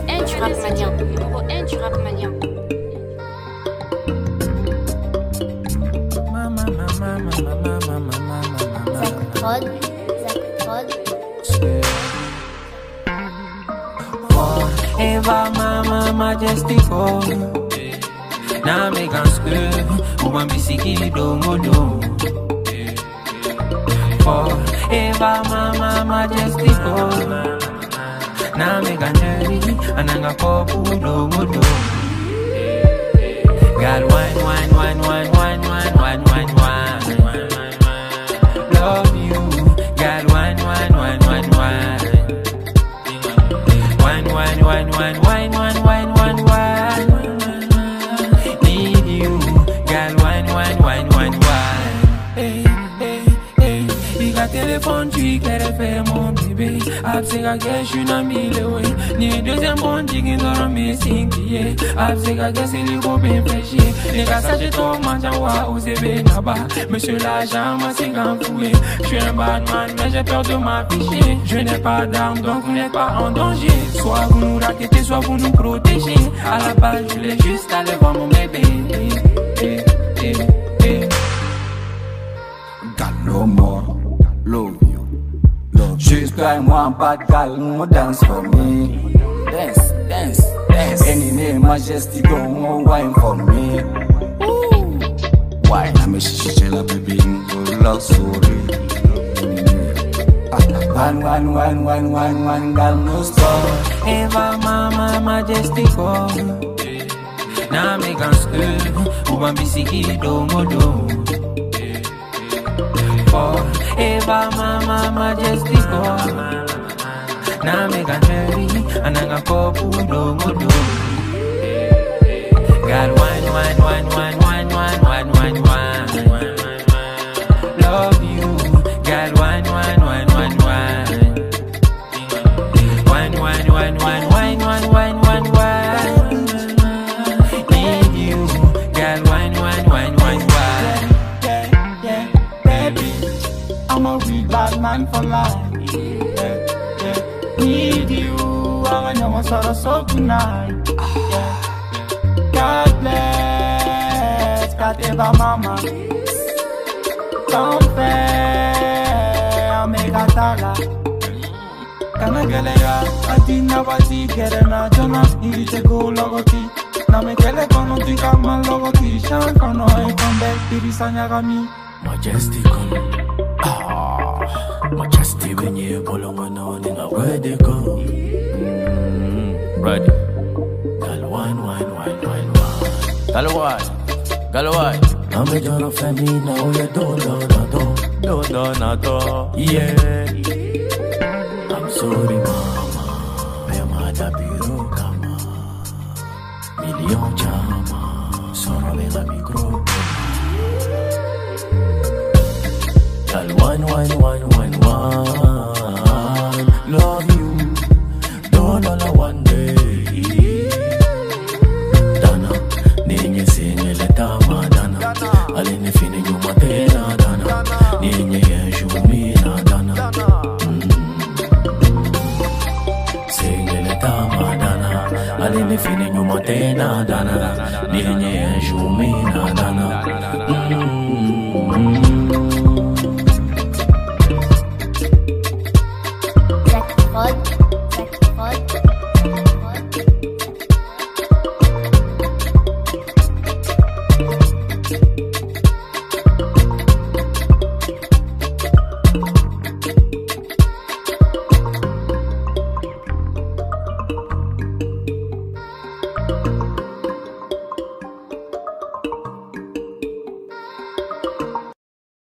N du rap malien. Numéro N du rap malien. Eva mama majestico na me ganske uma bisiki do modo Eva mama majestico na me ganjeri ananga kopu do modo Gal wine wine wine wine wine wine wine wine wine love you gal wine wine wine wine wine Wine, wine, wine, wine, wine, wine, wine, wine. Need you, girl. Wine, wine, wine, wine, wine. Hey, hey, hey. Il a téléphone, tu qu'elle fait mon bébé. Après la guerre, je suis dans mille way. Ni deuxième bon, tu qui dort mes cinquiers. Après la guerre, c'est le gros bien péché. Les gars, ça j'ai trop mangé, ouah, où c'est bien là-bas. Monsieur l'agent, moi c'est grand fouet. Je suis un bad man, mais j'ai peur de m'afficher. Je n'ai pas d'armes, donc vous n'êtes pas en danger. Soit vous nous raquettez, soit vous nous protégez. À la base, je voulais juste aller voir mon bébé. Got no more, love you. Just cry one bad girl, no dance for me. Dance, dance, dance. Any name, majesty, don't wine for me. Wine, I'm a shishela baby, love story. One, girl, no stop. Eva mama majestico na me ganske uma bisiki do modo Eva mama majestico na me ganjeri ananga kopu do modo Gal wine wine wine wine wine wine wine wine wine love you gal wine wine wine wine wine Wine, wine, wine, wine, wine, wine, wine, wine, wine. Need you, girl. Wine, wine, wine, wine, wine. Yeah, baby, I'm a real bad man for life. Yeah. Need you, I know I'm so tonight. God bless, God Eva mama. Don't fail, I'll make a dollar. Kana gelea, atina wati kerena jona ite go logoti. Na me kele kono tika man logoti. Shan kono e kombe tirisanya gami. Majestic, majestic when you bolonga no ninga ready go. Ready. Gal wine, wine, wine, wine, wine. Gal wine, gal wine. Na me jona femina o ye do do. Yeah. Sorry mama, pema da biro kama Million chama, soro vela micro Gal wine, wine, wine, wine, wine Love you, don't all one day Dana, ninye sinye letama dana Aline fini nyuma tena dana Ninye yeshu mina dana Aline fini nyuma tena dana Ninye